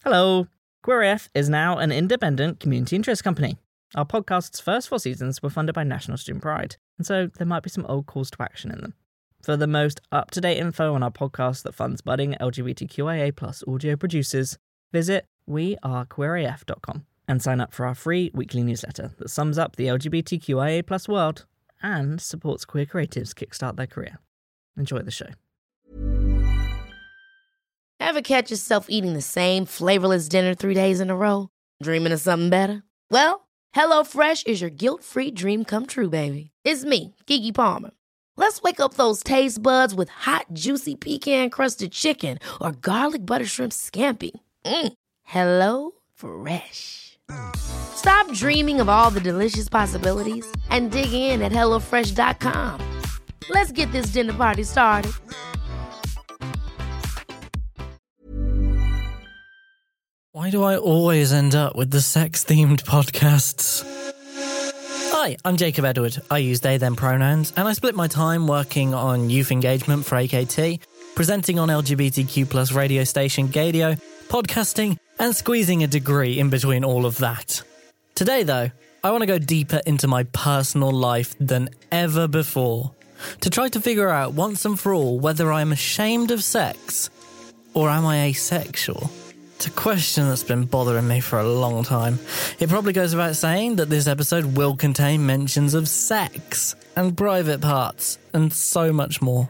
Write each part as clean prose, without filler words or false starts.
Hello! QueerAF is now an independent community interest company. Our podcast's first 4 seasons were funded by National Student Pride, and so there might be some old calls to action in them. For the most up-to-date info on our podcast that funds budding LGBTQIA+ audio producers, visit wearequeeraf.com and sign up for our free weekly newsletter that sums up the LGBTQIA+ world and supports queer creatives kickstart their career. Enjoy the show. Ever catch yourself eating the same flavorless dinner 3 days in a row? Dreaming of something better? Well, HelloFresh is your guilt-free dream come true, baby. It's me, Keke Palmer. Let's wake up those taste buds with hot, juicy pecan-crusted chicken or garlic butter shrimp scampi. Hello Fresh. Stop dreaming of all the delicious possibilities and dig in at HelloFresh.com. Let's get this dinner party started. Why do I always end up with the sex-themed podcasts? Hi, I'm Jacob Edward. I use they, them pronouns, and I split my time working on youth engagement for AKT, presenting on LGBTQ+ radio station Gadio, podcasting, and squeezing a degree in between all of that. Today, though, I want to go deeper into my personal life than ever before, to try to figure out once and for all whether I'm ashamed of sex, or am I asexual? It's a question that's been bothering me for a long time. It probably goes without saying that this episode will contain mentions of sex and private parts and so much more.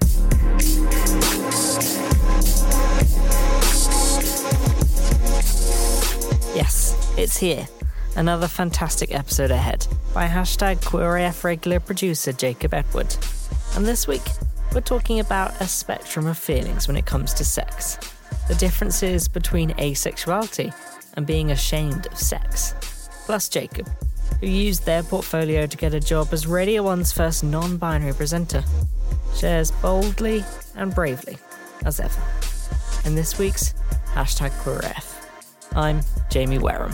Yes, it's here. Another fantastic episode ahead by #QueerAF regular producer Jacob Edward. And this week, we're talking about a spectrum of feelings when it comes to sex. The differences between asexuality and being ashamed of sex. Plus Jacob, who used their portfolio to get a job as Radio 1's first non-binary presenter, shares boldly and bravely, as ever. In this week's #QueerAF, I'm Jamie Wareham.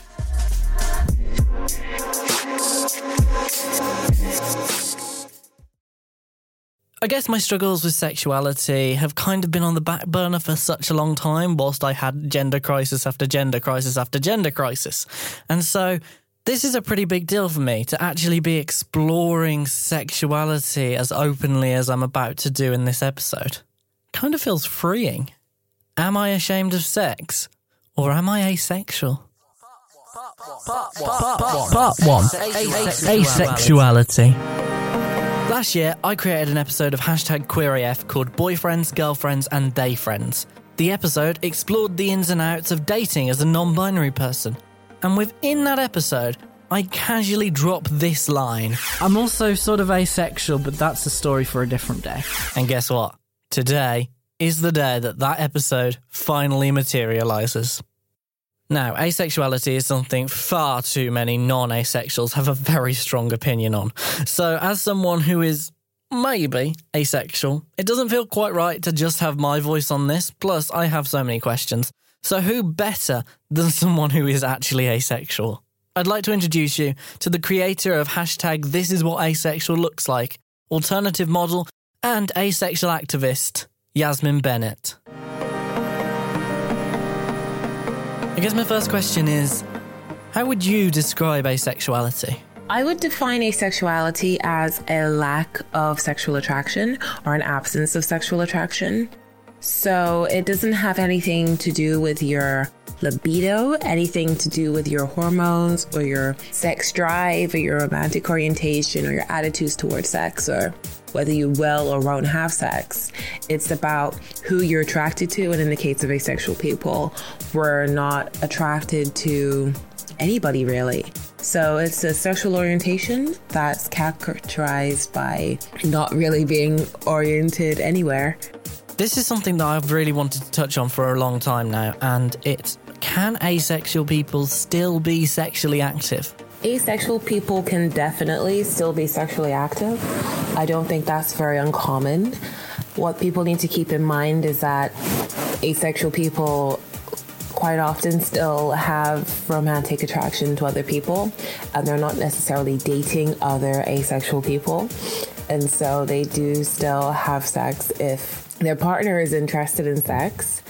I guess my struggles with sexuality have kind of been on the back burner for such a long time, whilst I had gender crisis after gender crisis after gender crisis. And so this is a pretty big deal for me to actually be exploring sexuality as openly as I'm about to do in this episode. Kind of feels freeing. Am I ashamed of sex? Or am I asexual? Part 1. Asexuality. Last year, I created an episode of #QueerAF called Boyfriends, Girlfriends and They Friends. The episode explored the ins and outs of dating as a non-binary person. And within that episode, I casually drop this line. I'm also sort of asexual, but that's a story for a different day. And guess what? Today is the day that episode finally materialises. Now, asexuality is something far too many non-asexuals have a very strong opinion on. So, as someone who is maybe asexual, it doesn't feel quite right to just have my voice on this, plus I have so many questions. So who better than someone who is actually asexual? I'd like to introduce you to the creator of #ThisIsWhatAsexual alternative model and asexual activist, Yasmin Bennett. I guess my first question is, how would you describe asexuality? I would define asexuality as a lack of sexual attraction or an absence of sexual attraction. So it doesn't have anything to do with your libido, anything to do with your hormones or your sex drive or your romantic orientation or your attitudes towards sex or whether you will or won't have sex. It's about who you're attracted to, and in the case of asexual people, we're not attracted to anybody really. So it's a sexual orientation that's characterized by not really being oriented anywhere. This is something that I've really wanted to touch on for a long time now, and it's, can asexual people still be sexually active? Asexual people can definitely still be sexually active. I don't think that's very uncommon. What people need to keep in mind is that asexual people quite often still have romantic attraction to other people, and they're not necessarily dating other asexual people. And so they do still have sex if their partner is interested in sex.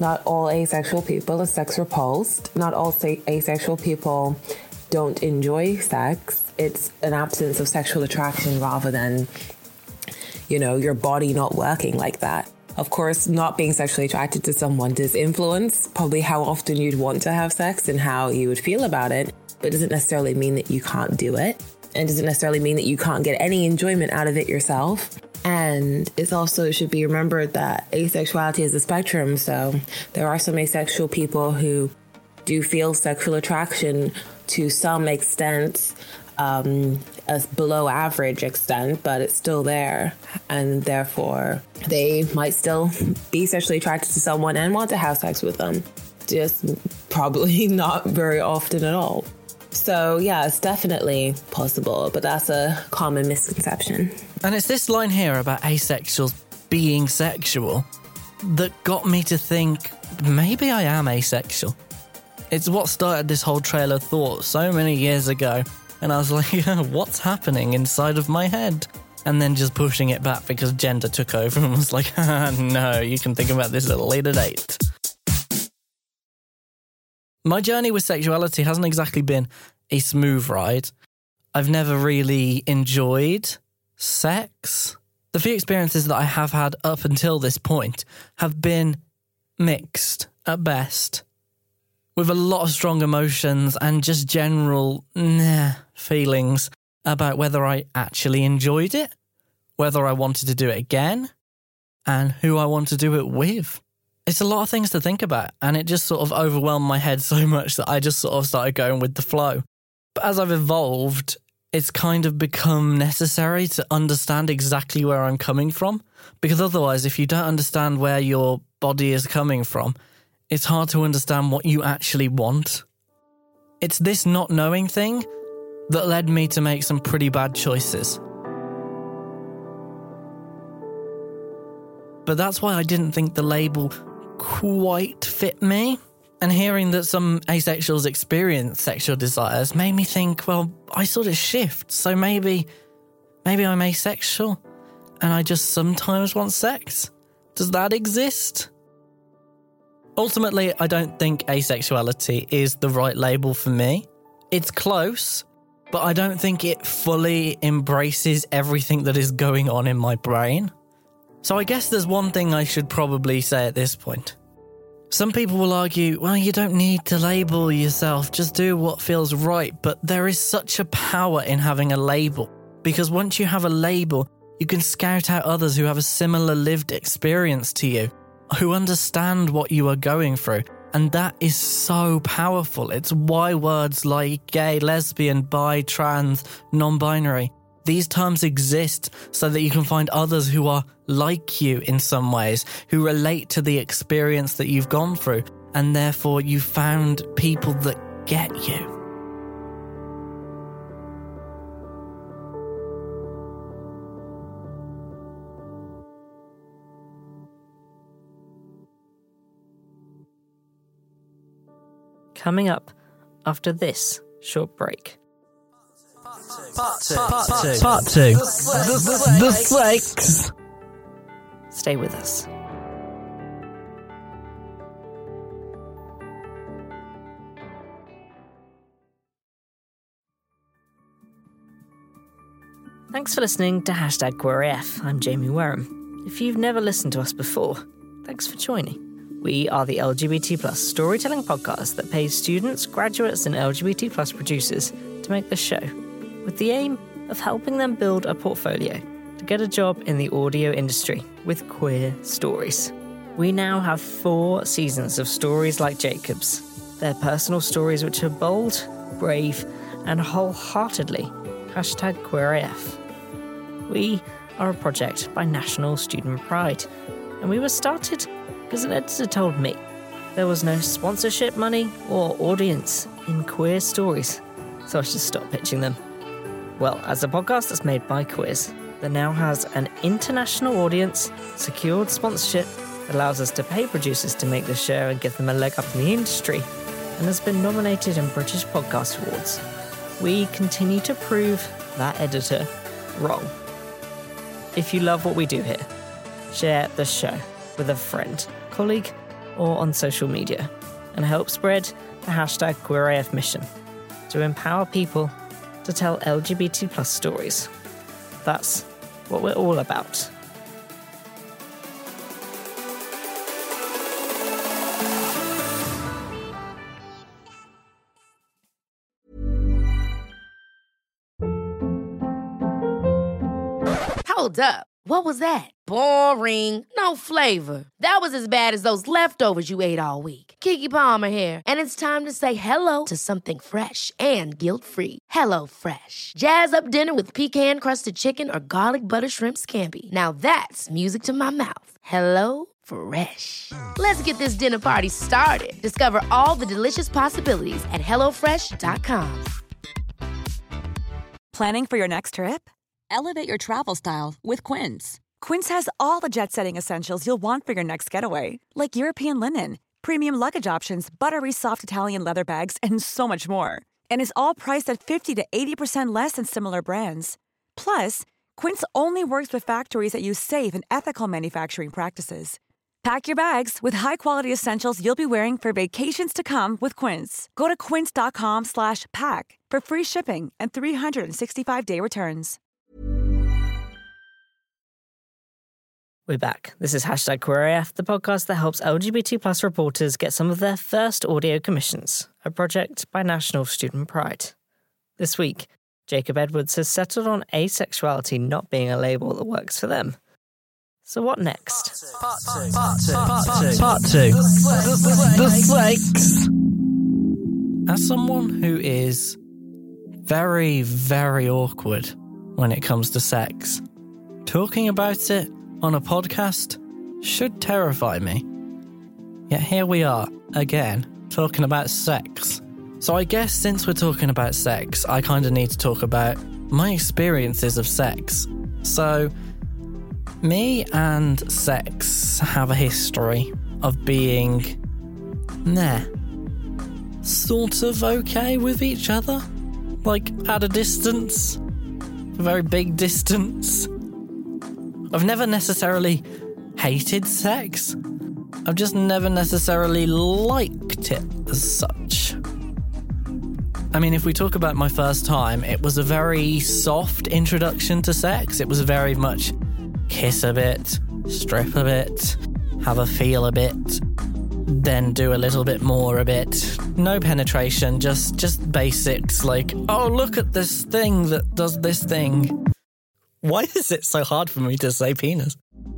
Not all asexual people are sex repulsed. Not all asexual people don't enjoy sex. It's an absence of sexual attraction rather than, your body not working like that. Of course, not being sexually attracted to someone does influence probably how often you'd want to have sex and how you would feel about it, but it doesn't necessarily mean that you can't do it. And doesn't necessarily mean that you can't get any enjoyment out of it yourself. And it also should be remembered that asexuality is a spectrum. So there are some asexual people who do feel sexual attraction to some extent, a below average extent, but it's still there. And therefore, they might still be sexually attracted to someone and want to have sex with them. Just probably not very often at all. So, yeah, it's definitely possible, but that's a common misconception. And it's this line here about asexuals being sexual that got me to think, maybe I am asexual. It's what started this whole trail of thought so many years ago. And I was like, what's happening inside of my head? And then just pushing it back because gender took over and was like, no, you can think about this at a later date. My journey with sexuality hasn't exactly been a smooth ride. I've never really enjoyed sex. The few experiences that I have had up until this point have been mixed at best, with a lot of strong emotions and just general feelings about whether I actually enjoyed it, whether I wanted to do it again, and who I want to do it with. It's a lot of things to think about, and it just sort of overwhelmed my head so much that I just sort of started going with the flow. But as I've evolved, it's kind of become necessary to understand exactly where I'm coming from, because otherwise, if you don't understand where your body is coming from, it's hard to understand what you actually want. It's this not knowing thing that led me to make some pretty bad choices. But that's why I didn't think the label quite fit me. And hearing that some asexuals experience sexual desires made me think, well, I sort of shift. So maybe I'm asexual and I just sometimes want sex. Does that exist? Ultimately, I don't think asexuality is the right label for me. It's close, but I don't think it fully embraces everything that is going on in my brain. So I guess there's one thing I should probably say at this point. Some people will argue, well, you don't need to label yourself, just do what feels right. But there is such a power in having a label, because once you have a label, you can scout out others who have a similar lived experience to you, who understand what you are going through. And that is so powerful. It's why words like gay, lesbian, bi, trans, non-binary, these terms exist so that you can find others who are like you in some ways, who relate to the experience that you've gone through, and therefore you found people that get you. Coming up after this short break. Part two. The sex. Stay with us. Thanks for listening to #QueerAF. I'm Jamie Wareham. If you've never listened to us before, thanks for joining. We are the LGBT+ storytelling podcast that pays students, graduates, and LGBT+ producers to make the show, with the aim of helping them build a portfolio to get a job in the audio industry with queer stories. We now have 4 seasons of stories like Jacob's. They're personal stories which are bold, brave, and wholeheartedly #QueerAF. We are a project by National Student Pride, and we were started because an editor told me there was no sponsorship money or audience in queer stories, so I should stop pitching them. Well, as a podcast that's made by queers, that now has an international audience, secured sponsorship, that allows us to pay producers to make the show and give them a leg up in the industry, and has been nominated in British Podcast Awards, we continue to prove that editor wrong. If you love what we do here, share the show with a friend, colleague, or on social media, and help spread the hashtag QueerAF mission to empower people to tell LGBT+ stories. That's what we're all about. Hold up. What was that? Boring. No flavor. That was as bad as those leftovers you ate all week. Keke Palmer here, and it's time to say hello to something fresh and guilt-free. Hello Fresh. Jazz up dinner with pecan-crusted chicken or garlic butter shrimp scampi. Now that's music to my mouth. Hello Fresh. Let's get this dinner party started. Discover all the delicious possibilities at hellofresh.com. Planning for your next trip? Elevate your travel style with Quince. Quince has all the jet-setting essentials you'll want for your next getaway, like European linen, premium luggage options, buttery soft Italian leather bags, and so much more. And is all priced at 50 to 80% less than similar brands. Plus, Quince only works with factories that use safe and ethical manufacturing practices. Pack your bags with high-quality essentials you'll be wearing for vacations to come with Quince. Go to quince.com/pack for free shipping and 365-day returns. We're back. This is hashtag QueerAF, the podcast that helps LGBT+ reporters get some of their first audio commissions, a project by National Student Pride. This week, Jacob Edwards has settled on asexuality not being a label that works for them. So what next? Part two. The sex. As someone who is very, very awkward when it comes to sex, talking about it on a podcast should terrify me. Yet here we are, again, talking about sex. So I guess since we're talking about sex, I kind of need to talk about my experiences of sex. So, me and sex have a history of being, sort of okay with each other. Like, at a distance. A very big distance. I've never necessarily hated sex. I've just never necessarily liked it as such. I mean, if we talk about my first time, it was a very soft introduction to sex. It was very much kiss a bit, strip a bit, have a feel a bit, then do a little bit more a bit. No penetration, just basics like, oh, look at this thing that does this thing. Why is it so hard for me to say penis?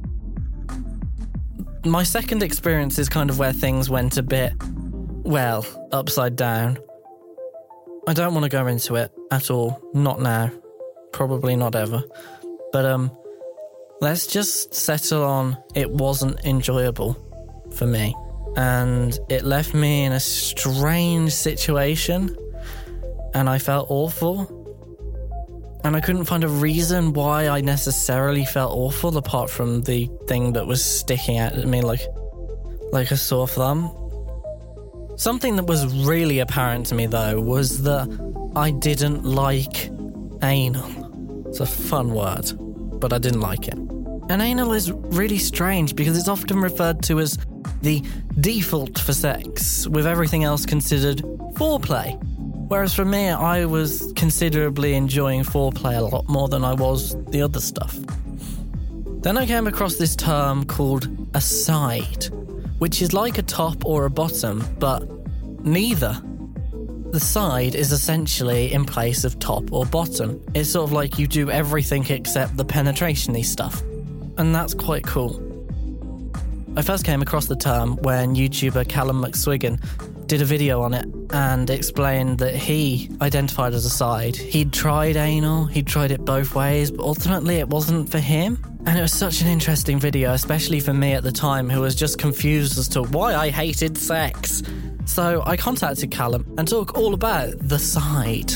My second experience is kind of where things went a bit, well, upside down. I don't want to go into it at all. Not now. Probably not ever. But, let's just settle on it wasn't enjoyable for me. And it left me in a strange situation. And I felt awful. And I couldn't find a reason why I necessarily felt awful apart from the thing that was sticking out at me like a sore thumb. Something that was really apparent to me, though, was that I didn't like anal. It's a fun word, but I didn't like it. And anal is really strange because it's often referred to as the default for sex, with everything else considered foreplay. Whereas for me, I was considerably enjoying foreplay a lot more than I was the other stuff. Then I came across this term called a side, which is like a top or a bottom, but neither. The side is essentially in place of top or bottom. It's sort of like you do everything except the penetration-y stuff. And that's quite cool. I first came across the term when YouTuber Callum McSwiggan did a video on it and explained that he identified as a side. He'd tried anal, he'd tried it both ways, but ultimately it wasn't for him. And it was such an interesting video, especially for me at the time, who was just confused as to why I hated sex. So I contacted Callum and talked all about the side.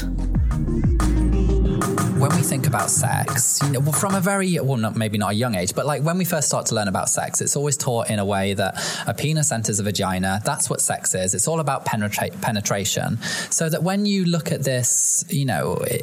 When we think about sex, from a very, maybe not a young age, but like when we first start to learn about sex, it's always taught in a way that a penis enters a vagina. That's what sex is. It's all about penetration. So that when you look at this,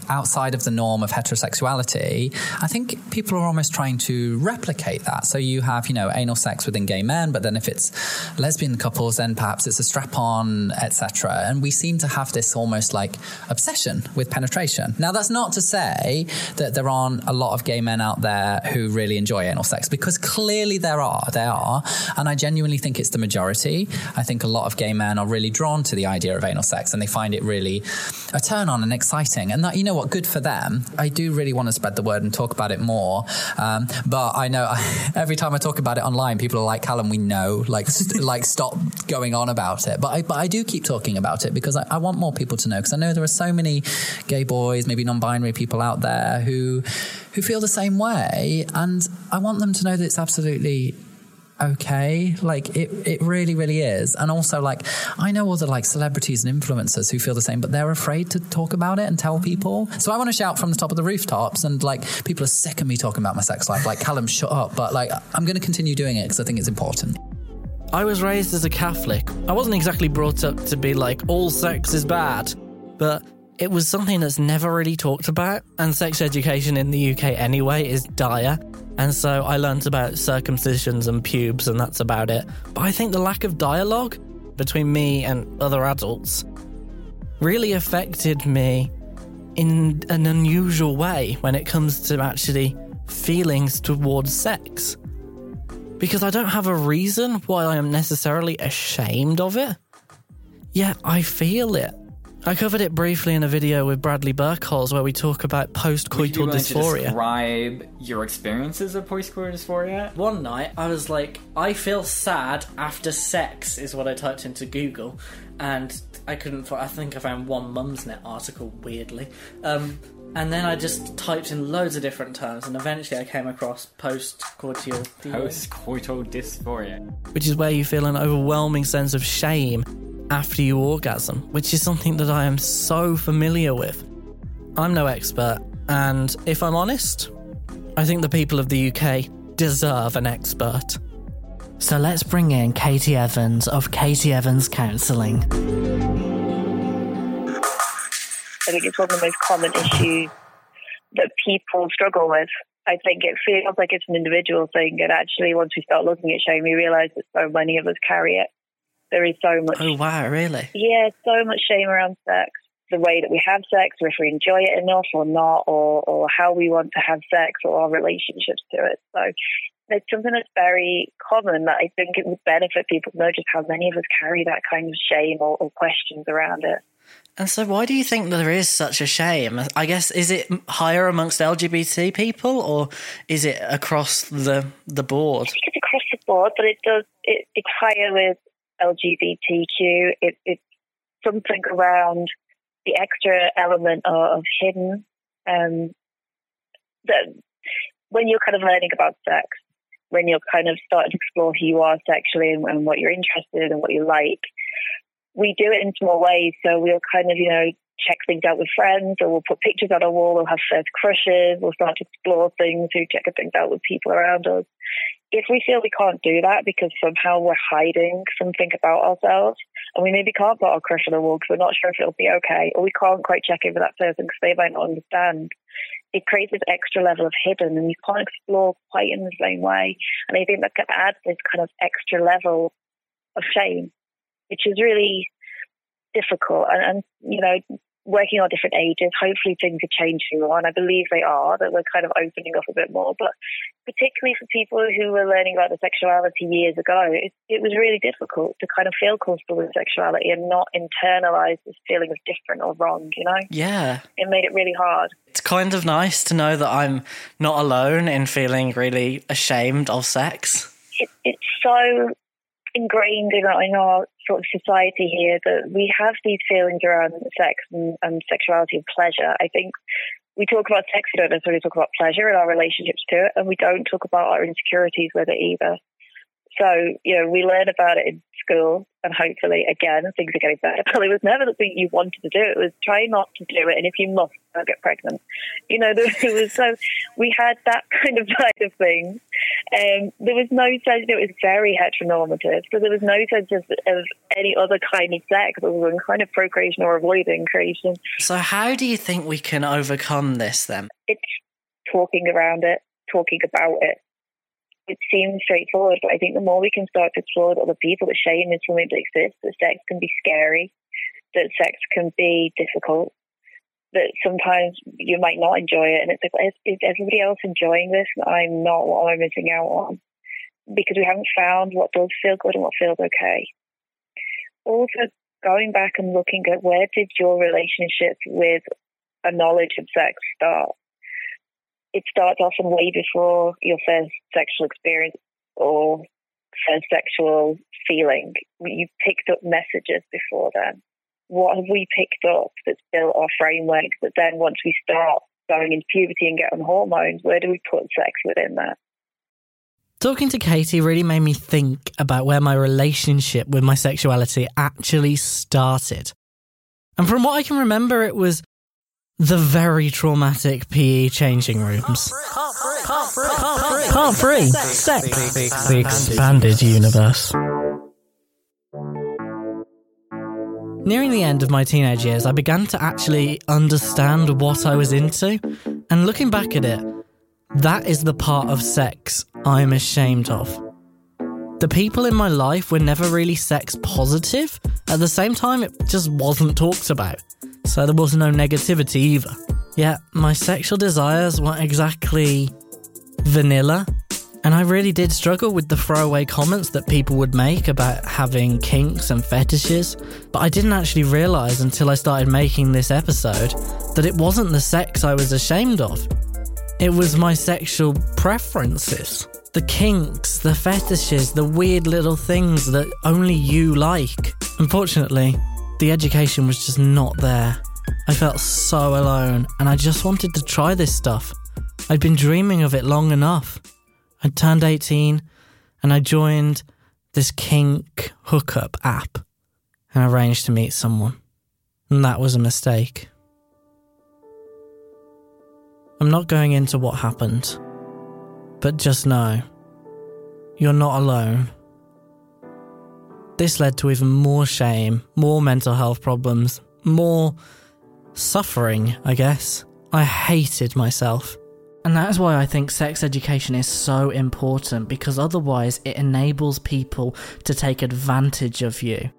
outside of the norm of heterosexuality, I think people are almost trying to replicate that. So you have, anal sex within gay men, but then if it's lesbian couples, then perhaps it's a strap-on, etc. And we seem to have this almost like obsession with penetration. Now, that's not to say that there aren't a lot of gay men out there who really enjoy anal sex, because clearly there are. And I genuinely think it's the majority. I think a lot of gay men are really drawn to the idea of anal sex, and they find it really a turn on and exciting. And that, you know what, good for them. I do really want to spread the word and talk about it more. But I know every time I talk about it online, people are like, Callum, we know, like stop going on about it. But I do keep talking about it because I want more people to know, because I know there are so many gay boys, maybe non-binary people out there who feel the same way, and I want them to know that it's absolutely okay. Like it really, really is. And also, like, I know other like celebrities and influencers who feel the same, but they're afraid to talk about it and tell people. So I want to shout from the top of the rooftops, and like, people are sick of me talking about my sex life. Like, Callum, shut up. But like, I'm going to continue doing it because I think it's important. I was raised as a Catholic. I wasn't exactly brought up to be like, all sex is bad, but it was something that's never really talked about, and sex education in the UK anyway is dire. And so I learnt about circumcisions and pubes, and that's about it. But I think the lack of dialogue between me and other adults really affected me in an unusual way when it comes to actually feelings towards sex. Because I don't have a reason why I am necessarily ashamed of it, yet I feel it. I covered it briefly in a video with Bradley Burkholz where we talk about post-coital dysphoria. To describe your experiences of post-coital dysphoria? One night, I was like, I feel sad after sex, is what I typed into Google, and I think I found one Mumsnet article, weirdly. And then I just typed in loads of different terms, and eventually I came across post-coital dysphoria. Which is where you feel an overwhelming sense of shame after you orgasm, which is something that I am so familiar with. I'm no expert, and if I'm honest, I think the people of the UK deserve an expert. So let's bring in Katie Evans of Katie Evans Counselling. I think it's one of the most common issues that people struggle with. I think it feels like it's an individual thing, and actually once we start looking at shame, we realise that so many of us carry it. There is so much... Oh, wow, really? Yeah, so much shame around sex. The way that we have sex, or if we enjoy it enough or not, or how we want to have sex, or our relationships to it. So it's something that's very common that I think it would benefit people to know just how many of us carry that kind of shame or questions around it. And so why do you think there is such a shame? I guess, is it higher amongst LGBT people, or is it across the board? I think it's across the board, but it's higher with LGBTQ. It's something around the extra element of hidden. That when you're kind of learning about sex, when you're kind of starting to explore who you are sexually and what you're interested in and what you like, we do it in small ways. So we'll kind of, check things out with friends, or we'll put pictures on a wall, we'll have first crushes, we'll start to explore things, we'll check things out with people around us. If we feel we can't do that because somehow we're hiding something about ourselves, and we maybe can't put our crush on a wall because we're not sure if it'll be okay, or we can't quite check in with that person because they might not understand, it creates this extra level of hidden, and you can't explore quite in the same way. And I think that can add this kind of extra level of shame, which is really difficult. And working on different ages, hopefully things are changing more, and I believe they are, that we're kind of opening up a bit more. But particularly for people who were learning about the sexuality years ago, it was really difficult to kind of feel comfortable with sexuality and not internalize this feeling of different or wrong, Yeah. It made it really hard. It's kind of nice to know that I'm not alone in feeling really ashamed of sex. It's so ingrained in our sort of society here that we have these feelings around sex and sexuality and pleasure. I think we talk about sex, we don't necessarily talk about pleasure and our relationships to it, and we don't talk about our insecurities with it either. So, we learn about it in school, and hopefully, again, things are getting better. But it was never the thing you wanted to do. It was try not to do it, and if you must, don't get pregnant. You know, it was so we had that kind of side of things. There was no sense. It was very heteronormative, so there was no sense of any other kind of sex other than kind of procreation or avoiding creation. So how do you think we can overcome this then? It's talking around it, talking about it. It seems straightforward, but I think the more we can start to explore with other people that shame is something that exists, that sex can be scary, that sex can be difficult, that sometimes you might not enjoy it, and it's like, is everybody else enjoying this and I'm not? What am I missing out on? Because we haven't found what does feel good and what feels okay. Also, going back and looking at where did your relationship with a knowledge of sex start? It starts often way before your first sexual experience or first sexual feeling. You picked up messages before then. What have we picked up that's built our framework that then once we start going into puberty and get on hormones, where do we put sex within that? Talking to Katie really made me think about where my relationship with my sexuality actually started. And from what I can remember, it was the very traumatic PE changing rooms. Part 3. Sex. The expanded universe. Nearing the end of my teenage years, I began to actually understand what I was into. And looking back at it, that is the part of sex I'm ashamed of. The people in my life were never really sex positive. At the same time, it just wasn't talked about. So there was no negativity either. Yet my sexual desires weren't exactly vanilla, and I really did struggle with the throwaway comments that people would make about having kinks and fetishes, but I didn't actually realise until I started making this episode that it wasn't the sex I was ashamed of. It was my sexual preferences. The kinks, the fetishes, the weird little things that only you like. Unfortunately, the education was just not there. I felt so alone, and I just wanted to try this stuff. I'd been dreaming of it long enough. I'd turned 18, and I joined this kink hookup app, and arranged to meet someone. And that was a mistake. I'm not going into what happened, but just know, you're not alone. This led to even more shame, more mental health problems, more suffering, I guess. I hated myself. And that is why I think sex education is so important, because otherwise it enables people to take advantage of you.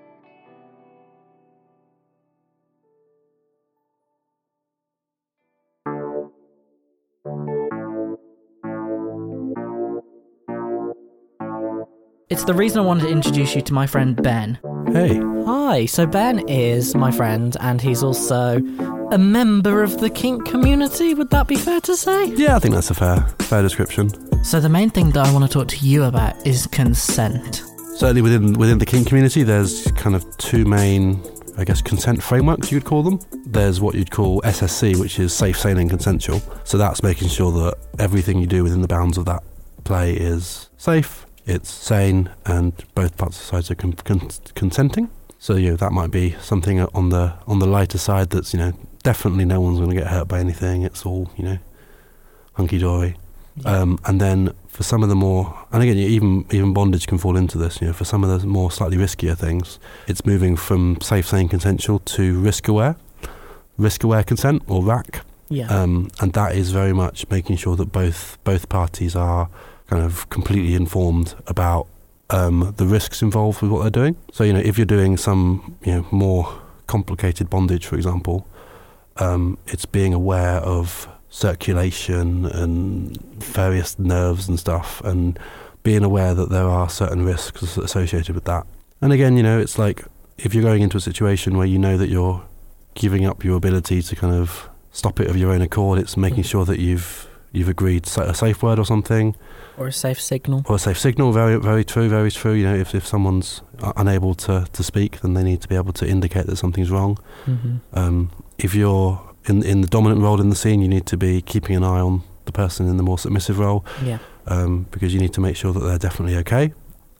It's the reason I wanted to introduce you to my friend Ben. Hey. Hi, so Ben is my friend, and he's also a member of the kink community. Would that be fair to say? Yeah, I think that's a fair description. So the main thing that I want to talk to you about is consent. Certainly within the kink community, there's kind of two main, I guess, consent frameworks, you would call them. There's what you'd call SSC, which is safe, sane and consensual. So that's making sure that everything you do within the bounds of that play is safe, it's sane, and both parts of society are consenting. So that might be something on the lighter side that's definitely no one's going to get hurt by anything. It's all hunky dory. Yeah. And then for some of the more, and again even bondage can fall into this. For some of the more slightly riskier things, it's moving from safe, sane, consensual to risk aware consent, or RAC. Yeah. And that is very much making sure that both parties are kind of completely informed about the risks involved with what they're doing. So if you're doing some more complicated bondage, for example, it's being aware of circulation and various nerves and stuff, and being aware that there are certain risks associated with that. And again, it's like if you're going into a situation where you know that you're giving up your ability to kind of stop it of your own accord, it's making sure that you've agreed a safe word or something. Or a safe signal. Very, very true, very true. If someone's unable to speak, then they need to be able to indicate that something's wrong. Mm-hmm. If you're in the dominant role in the scene, you need to be keeping an eye on the person in the more submissive role. Yeah. Because you need to make sure that they're definitely okay.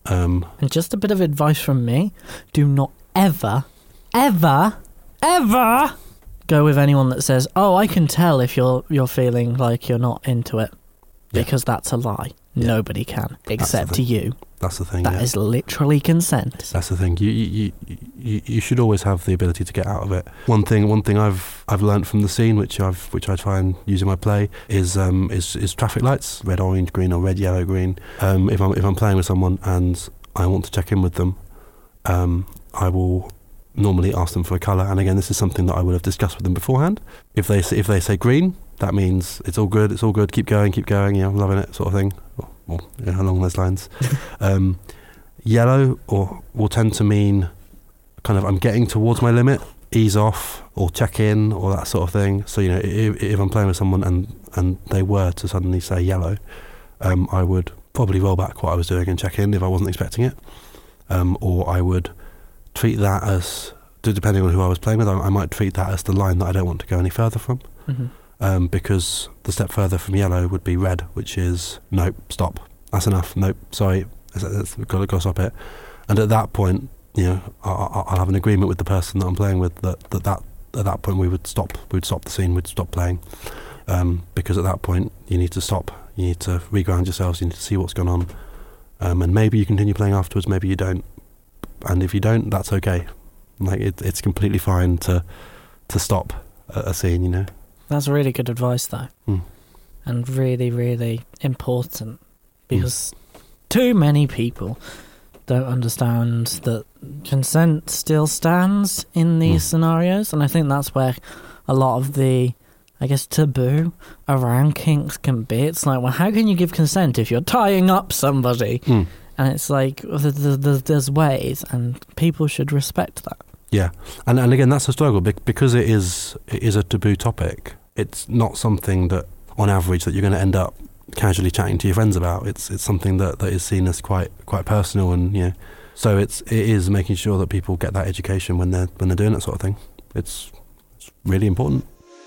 And just a bit of advice from me, do not ever go with anyone that says, oh, I can tell if you're feeling like you're not into it, because that's a lie. Yeah. Nobody can, except you. That's the thing. That is literally consent. That's the thing. You should always have the ability to get out of it. One thing I've learned from the scene, which I try and use in my play, is traffic lights, red, orange, green, or red, yellow, green. If I'm playing with someone and I want to check in with them, I will normally ask them for a colour. And again, this is something that I would have discussed with them beforehand. If they say green, that means it's all good, keep going, I'm loving it, sort of thing, or along those lines. Yellow will tend to mean kind of I'm getting towards my limit, ease off, or check in, or that sort of thing. So, if I'm playing with someone and they were to suddenly say yellow, I would probably roll back what I was doing and check in if I wasn't expecting it. Or I would treat that as, depending on who I was playing with, I might treat that as the line that I don't want to go any further from. Mm-hmm. Because the step further from yellow would be red, which is nope, stop, that's enough, nope, sorry, we've got to stop it. And at that point, I'll have an agreement with the person that I'm playing with that at that point we'd stop the scene, we'd stop playing, because at that point you need to stop, you need to reground yourselves, you need to see what's going on, and maybe you continue playing afterwards, maybe you don't, and if you don't, that's okay. Like it's completely fine to stop a scene, That's really good advice, though, and really, really important, because too many people don't understand that consent still stands in these scenarios, and I think that's where a lot of the, I guess, taboo around kinks can be. It's like, well, how can you give consent if you're tying up somebody? And it's like, there's ways, and people should respect that. Yeah, and again, that's a struggle because it is a taboo topic. It's not something that, on average, that you're going to end up casually chatting to your friends about. It's something that is seen as quite personal, and so it is making sure that people get that education when they're doing that sort of thing. It's really important.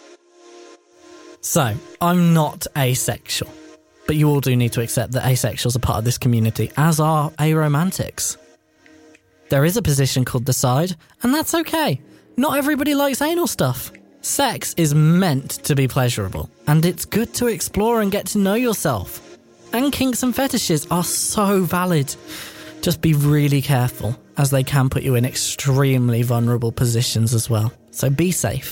So I'm not asexual, but you all do need to accept that asexuals are part of this community, as are aromantics. There is a position called the side, and that's okay. Not everybody likes anal stuff. Sex is meant to be pleasurable, and it's good to explore and get to know yourself. And kinks and fetishes are so valid. Just be really careful, as they can put you in extremely vulnerable positions as well. So be safe.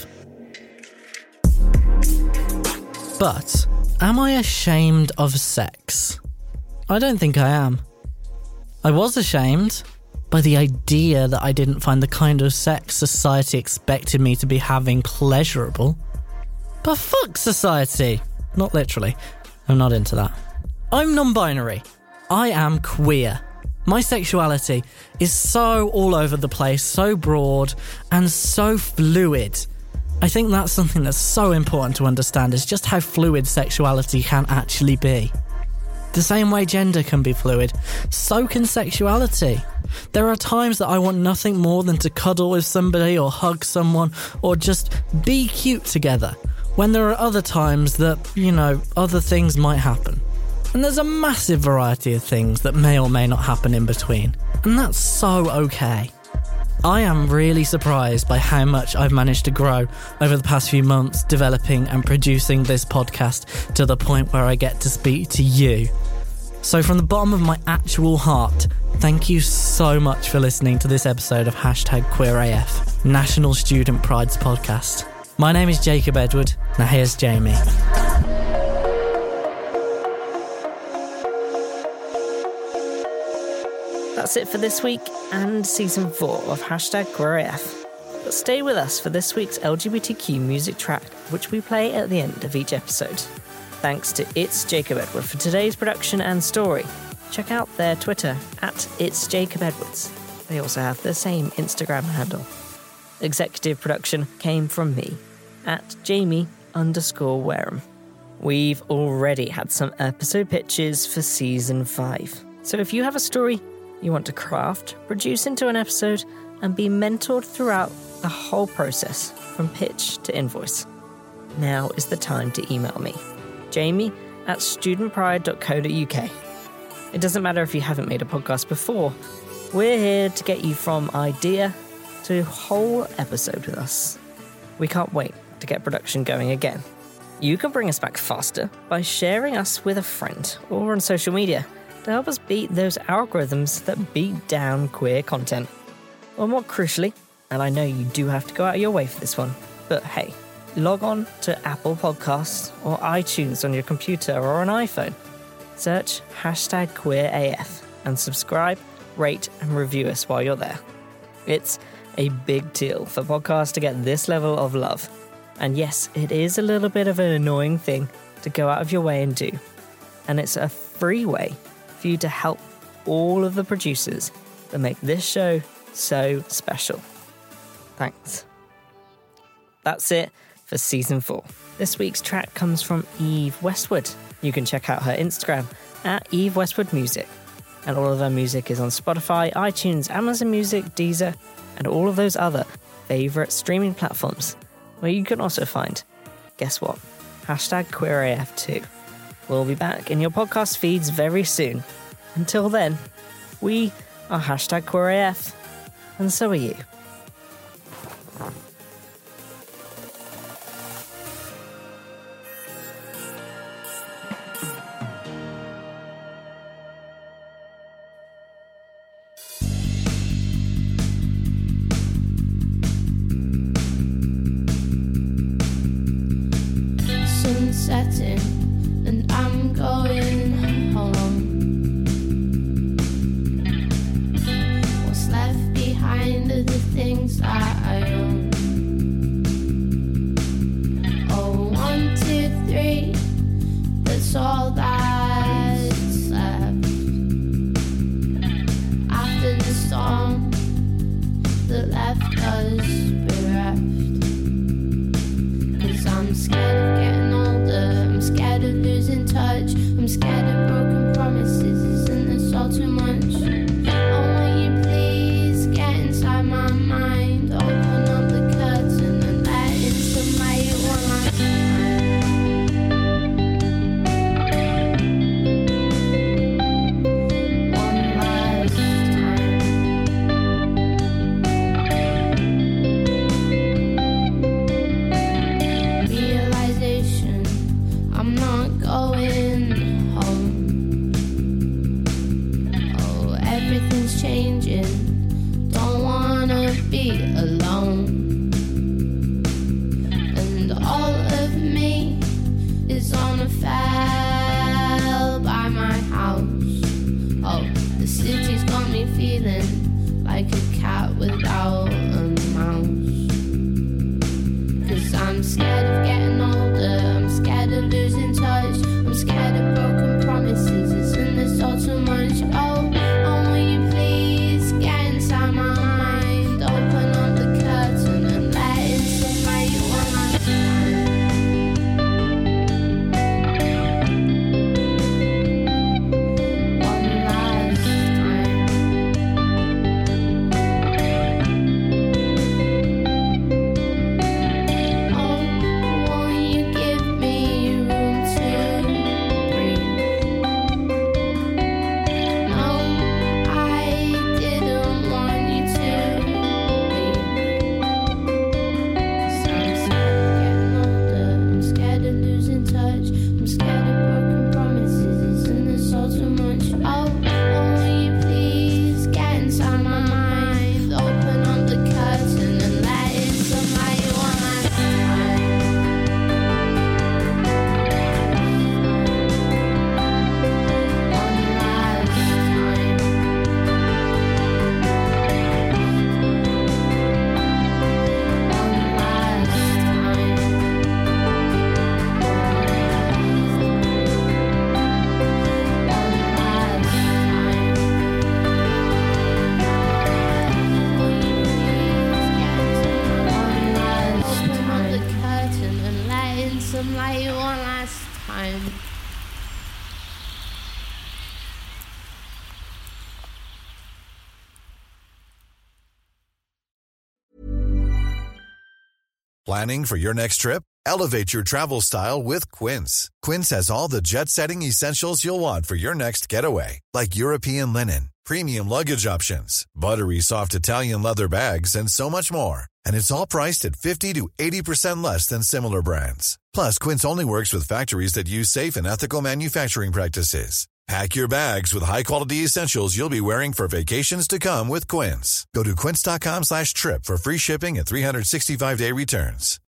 But am I ashamed of sex? I don't think I am. I was ashamed by the idea that I didn't find the kind of sex society expected me to be having pleasurable. But fuck society! Not literally. I'm not into that. I'm non-binary. I am queer. My sexuality is so all over the place, so broad, and so fluid. I think that's something that's so important to understand, is just how fluid sexuality can actually be. The same way gender can be fluid, so can sexuality. There are times that I want nothing more than to cuddle with somebody or hug someone or just be cute together, when there are other times that, other things might happen. And there's a massive variety of things that may or may not happen in between, and that's so okay. I am really surprised by how much I've managed to grow over the past few months developing and producing this podcast to the point where I get to speak to you. So from the bottom of my actual heart, thank you so much for listening to this episode of #QueerAF, National Student Pride's podcast. My name is Jacob Edward. Now here's Jamie. That's it for this week and season 4 of #QueerAF. But stay with us for this week's LGBTQ music track, which we play at the end of each episode. Thanks to It's Jacob Edward for today's production and story. Check out their Twitter @It's Jacob Edwards. They also have the same Instagram handle. Executive production came from me @Jamie_Wareham. We've already had some episode pitches for season 5. So if you have a story you want to craft, produce into an episode, and be mentored throughout the whole process from pitch to invoice, now is the time to email me, Jamie@studentpride.co.uk. It doesn't matter if you haven't made a podcast before. We're here to get you from idea to whole episode with us. We can't wait to get production going again. You can bring us back faster by sharing us with a friend or on social media to help us beat those algorithms that beat down queer content. Or more crucially, and I know you do have to go out of your way for this one, but hey, log on to Apple Podcasts or iTunes on your computer or an iPhone. Search #QueerAF and subscribe, rate and review us while you're there. It's a big deal for podcasts to get this level of love. And yes, it is a little bit of an annoying thing to go out of your way and do. And it's a free way for you to help all of the producers that make this show so special. Thanks. That's it for Season 4. This week's track comes from Eve Westwood. You can check out her Instagram at Eve Westwood Music. And all of her music is on Spotify, iTunes, Amazon Music, Deezer, and all of those other favourite streaming platforms, where you can also find, guess what, #QueerAF too. We'll be back in your podcast feeds very soon. Until then, we are #QueerAF, and so are you. Setting and I'm going home. What's left behind are the things that I own. Oh, 1, 2, 3, that's all that's left. After the storm that left us bereft. 'Cause I'm scared of getting older, I'm scared of losing touch, I'm scared of broken promises, isn't this all too much? Oh, will you please get inside my mind, open up the curtain and let in some light one last time. One last time. Realization, I'm not going home. Oh, everything's changing, don't wanna be alone. And all of me is on a fell by my house. Oh, the city's got me feeling like a cat without a mouse. 'Cause I'm scared of getting older, I'm scared of losing touch, I'm scared of broken promises, isn't this all too much? Oh, will you please get inside my mind, open up the curtain and let in some light one last time. One last time. Oh, won't you give me room to breathe? No, I didn't want you to leave. 'Cause I'm scared of getting older, I'm scared of losing touch, I'm scared of broken promises, isn't this all too much? Oh, will you please get inside my mind, open up the curtain and let in some light one last time. One last time. One last time. One last time. Will you please get one last time? Open up the curtain and let in some light one last time. Planning for your next trip? Elevate your travel style with Quince. Quince has all the jet-setting essentials you'll want for your next getaway, like European linen, premium luggage options, buttery soft Italian leather bags, and so much more. And it's all priced at 50 to 80% less than similar brands. Plus, Quince only works with factories that use safe and ethical manufacturing practices. Pack your bags with high-quality essentials you'll be wearing for vacations to come with Quince. Go to quince.com/trip for free shipping and 365-day returns.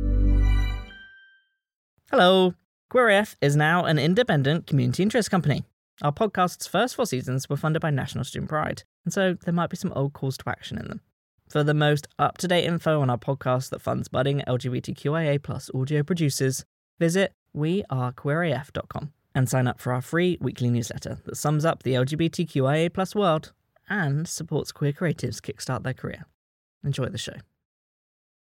Hello. Queer AF is now an independent community interest company. Our podcast's first 4 seasons were funded by National Student Pride, and so there might be some old calls to action in them. For the most up-to-date info on our podcast that funds budding LGBTQIA+ audio producers, visit wearequeeraf.com and sign up for our free weekly newsletter that sums up the LGBTQIA+ world and supports queer creatives kickstart their career. Enjoy the show.